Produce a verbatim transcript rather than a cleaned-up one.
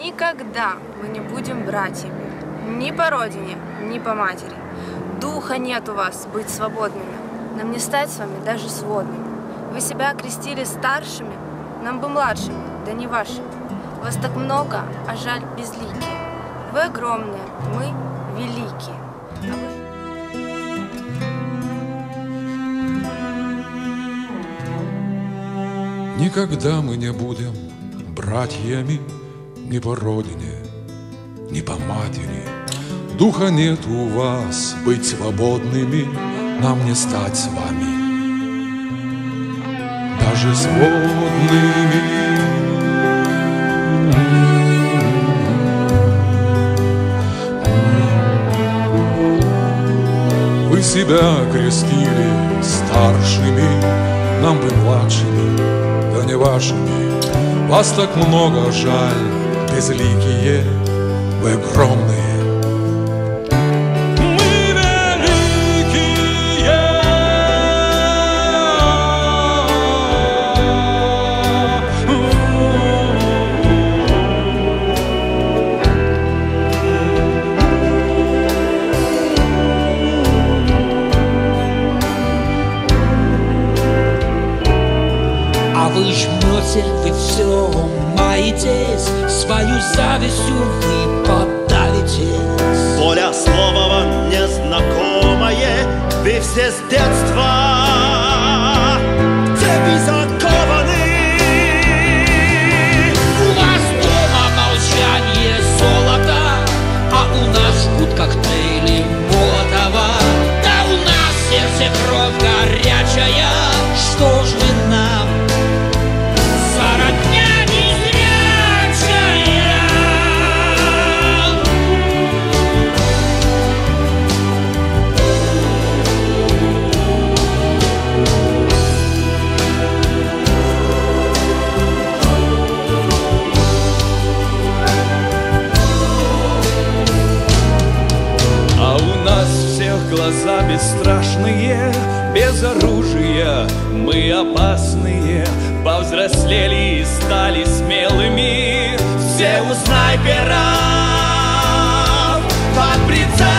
Никогда мы не будем братьями, ни по родине, ни по матери. Духа нет у вас быть свободными, нам не стать с вами даже сводными. Вы себя окрестили старшими, нам бы младшими, да не вашими. Вас так много, а жаль безликие. Вы огромные, мы великие. А вы... Никогда мы не будем братьями ни по родине, ни по матери. Духа нет у вас быть свободными, нам не стать с вами даже сводными. Вы себя крестили старшими, нам бы младшими, да не вашими. Вас так много, жаль, безликие, вы огромные. А вы жмете, вы все маетесь, свою завистью вы подавитесь. Воля слова вам незнакомое, вы все с детства в цепи закованы. У вас дома молчание золота, а у нас жгут коктейли Молотова. Да у нас сердце кровь горячая, что ж вы нам? Глаза бесстрашные, без оружия, мы опасные. Повзрослели и стали смелыми, все у снайперов под прицелом.